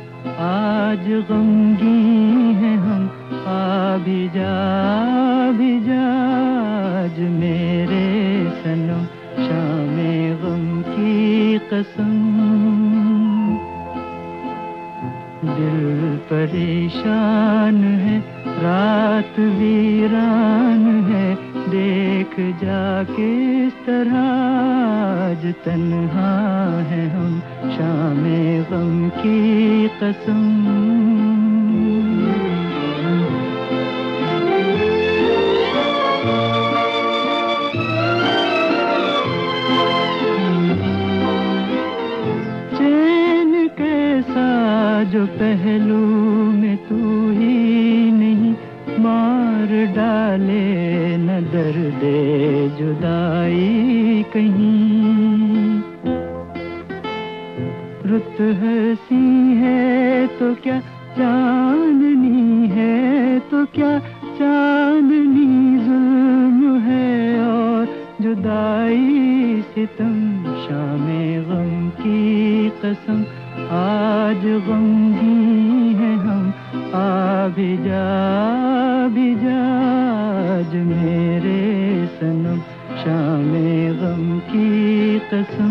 आज गमगी हैं हम, आ भी जा आज मेरे सनम, शामे गम की कसम। दिल परेशान है, रात वीरान है, देख जा किस तरह आज तन्हा है हम, शामे गम की कसम। चैन कैसा जो पहलू में तू ही नहीं, मार डाले न दर्दे जुदाई कहीं। रुत हसी है तो क्या चांदनी है तो क्या, चांदनी जुल्म है और जुदाई सितम, शामे गम की कसम। आज गमगी हैं हम, आ भी जा आज मेरे सनम, शामे गम की कसम।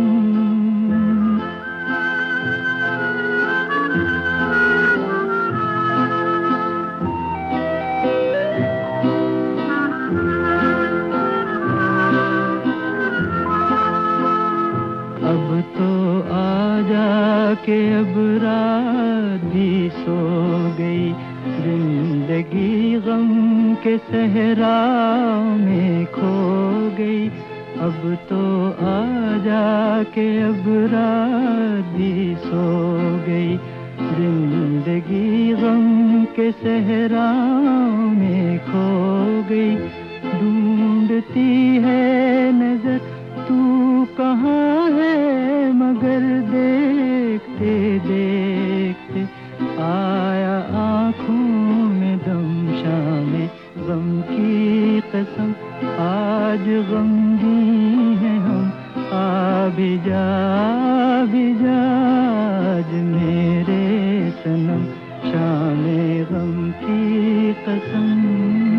अब तो आ जा के अब रात भी सो गई, जिंदगी गम के सहरा में खो गई। अब तो आ जा के अब रात भी सो गई, जिंदगी गम के सहरा में खो गई। ढूंढती है नजर तू कहाँ है, मगर देखते देखते आया आँखों में दम, शामे गम की कसम। आज गमगी हैं हम, आ भी जा आज मेरे सनम, शामे गम की कसम।